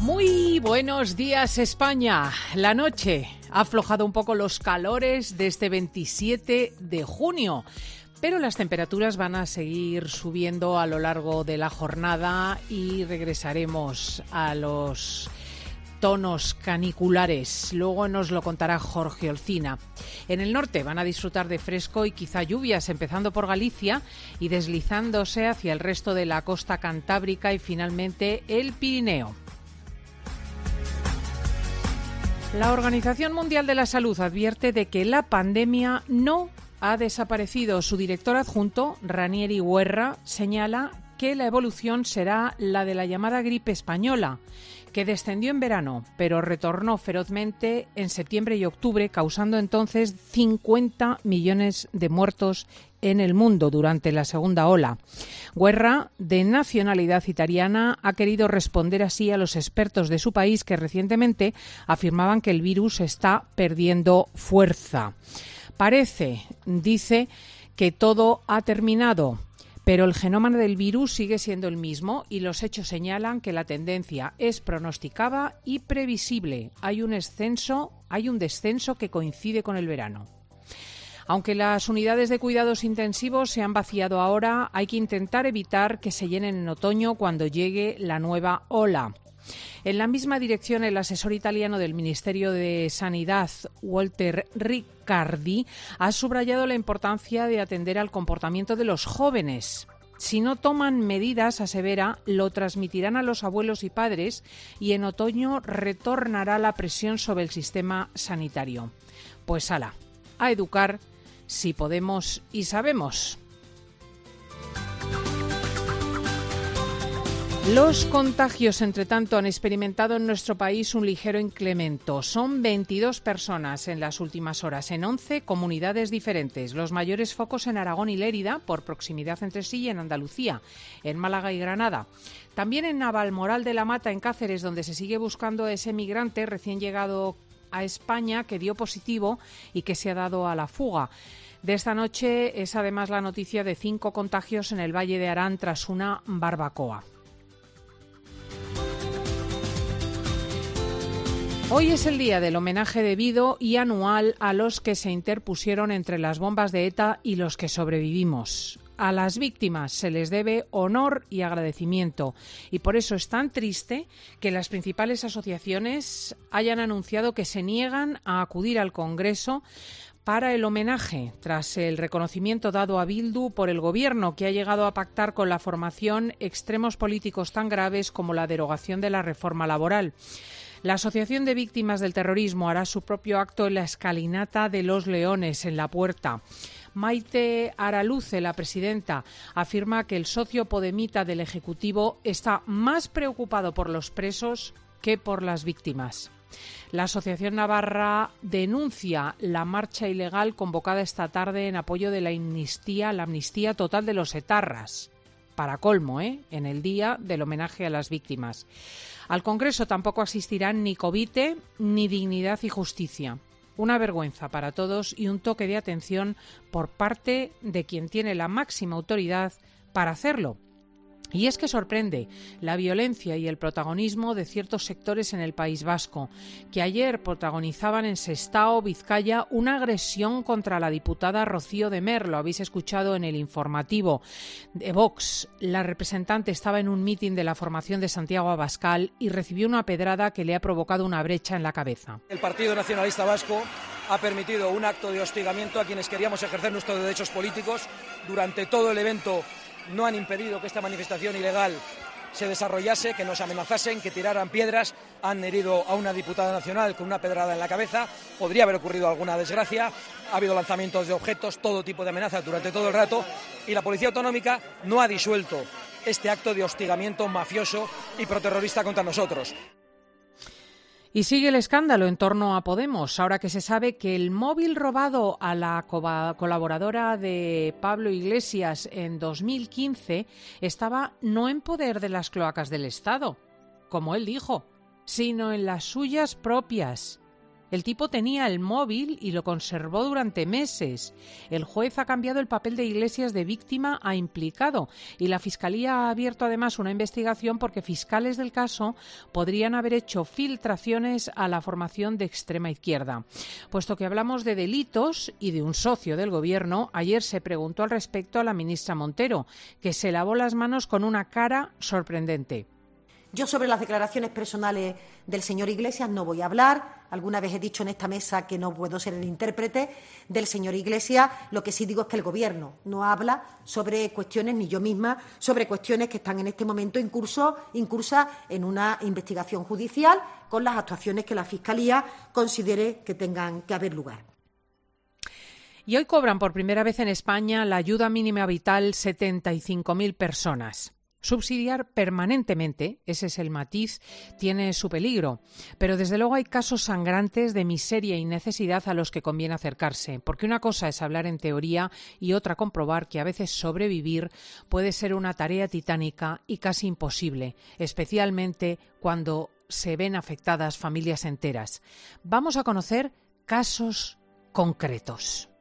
Muy buenos días, España. La noche ha aflojado un poco los calores de este 27 de junio, pero las temperaturas van a seguir subiendo a lo largo de la jornada y regresaremos a los tonos caniculares. Luego nos lo contará Jorge Olcina. En el norte van a disfrutar de fresco y quizá lluvias, empezando por Galicia y deslizándose hacia el resto de la costa cantábrica y finalmente el Pirineo. La Organización Mundial de la Salud advierte de que la pandemia no ha desaparecido. Su director adjunto, Ranieri Guerra, señala que la evolución será la de la llamada gripe española, que descendió en verano, pero retornó ferozmente en septiembre y octubre, causando entonces 50 millones de muertos en el mundo durante la segunda ola. Guerra, de nacionalidad italiana, ha querido responder así a los expertos de su país que recientemente afirmaban que el virus está perdiendo fuerza. Parece, dice, que todo ha terminado, pero el genoma del virus sigue siendo el mismo y los hechos señalan que la tendencia es pronosticada y previsible. Hay un descenso que coincide con el verano. Aunque las unidades de cuidados intensivos se han vaciado ahora, hay que intentar evitar que se llenen en otoño cuando llegue la nueva ola. En la misma dirección, el asesor italiano del Ministerio de Sanidad, Walter Riccardi, ha subrayado la importancia de atender al comportamiento de los jóvenes. Si no toman medidas, asevera, lo transmitirán a los abuelos y padres y en otoño retornará la presión sobre el sistema sanitario. Pues hala, a educar si podemos y sabemos. Los contagios, entre tanto, han experimentado en nuestro país un ligero incremento. Son 22 personas en las últimas horas, en 11 comunidades diferentes. Los mayores focos en Aragón y Lérida, por proximidad entre sí, y en Andalucía, en Málaga y Granada. También en Navalmoral de la Mata, en Cáceres, donde se sigue buscando a ese migrante recién llegado a España que dio positivo y que se ha dado a la fuga. De esta noche es además la noticia de 5 contagios en el Valle de Arán tras una barbacoa. Hoy es el día del homenaje debido y anual a los que se interpusieron entre las bombas de ETA y los que sobrevivimos. A las víctimas se les debe honor y agradecimiento y por eso es tan triste que las principales asociaciones hayan anunciado que se niegan a acudir al Congreso para el homenaje, tras el reconocimiento dado a Bildu por el Gobierno, que ha llegado a pactar con la formación extremos políticos tan graves como la derogación de la reforma laboral. La Asociación de Víctimas del Terrorismo hará su propio acto en la escalinata de Los Leones, en La Puerta. Maite Araluce, la presidenta, afirma que el socio podemita del Ejecutivo está más preocupado por los presos que por las víctimas. La Asociación Navarra denuncia la marcha ilegal convocada esta tarde en apoyo de la amnistía total de los etarras. Para colmo, en el día del homenaje a las víctimas. Al Congreso tampoco asistirán ni Covite ni Dignidad y Justicia. Una vergüenza para todos y un toque de atención por parte de quien tiene la máxima autoridad para hacerlo. Y es que sorprende la violencia y el protagonismo de ciertos sectores en el País Vasco, que ayer protagonizaban en Sestao, Vizcaya, una agresión contra la diputada Rocío de Mer. Lo habéis escuchado en el informativo de Vox. La representante estaba en un mitin de la formación de Santiago Abascal y recibió una pedrada que le ha provocado una brecha en la cabeza. El Partido Nacionalista Vasco ha permitido un acto de hostigamiento a quienes queríamos ejercer nuestros derechos políticos. Durante todo el evento no han impedido que esta manifestación ilegal se desarrollase, que nos amenazasen, que tiraran piedras. Han herido a una diputada nacional con una pedrada en la cabeza. Podría haber ocurrido alguna desgracia. Ha habido lanzamientos de objetos, todo tipo de amenazas durante todo el rato. Y la Policía Autonómica no ha disuelto este acto de hostigamiento mafioso y proterrorista contra nosotros. Y sigue el escándalo en torno a Podemos, ahora que se sabe que el móvil robado a la colaboradora de Pablo Iglesias en 2015 estaba no en poder de las cloacas del Estado, como él dijo, sino en las suyas propias. El tipo tenía el móvil y lo conservó durante meses. El juez ha cambiado el papel de Iglesias de víctima a implicado y la Fiscalía ha abierto además una investigación porque fiscales del caso podrían haber hecho filtraciones a la formación de extrema izquierda. Puesto que hablamos de delitos y de un socio del Gobierno, ayer se preguntó al respecto a la ministra Montero, que se lavó las manos con una cara sorprendente. Yo sobre las declaraciones personales del señor Iglesias no voy a hablar. Alguna vez he dicho en esta mesa que no puedo ser el intérprete del señor Iglesias. Lo que sí digo es que el Gobierno no habla sobre cuestiones, ni yo misma, sobre cuestiones que están en este momento incursas en una investigación judicial con las actuaciones que la Fiscalía considere que tengan que haber lugar. Y hoy cobran por primera vez en España la ayuda mínima vital 75.000 personas. Subsidiar permanentemente, ese es el matiz, tiene su peligro. Pero desde luego hay casos sangrantes de miseria y necesidad a los que conviene acercarse, porque una cosa es hablar en teoría y otra comprobar que a veces sobrevivir puede ser una tarea titánica y casi imposible, especialmente cuando se ven afectadas familias enteras. Vamos a conocer casos concretos.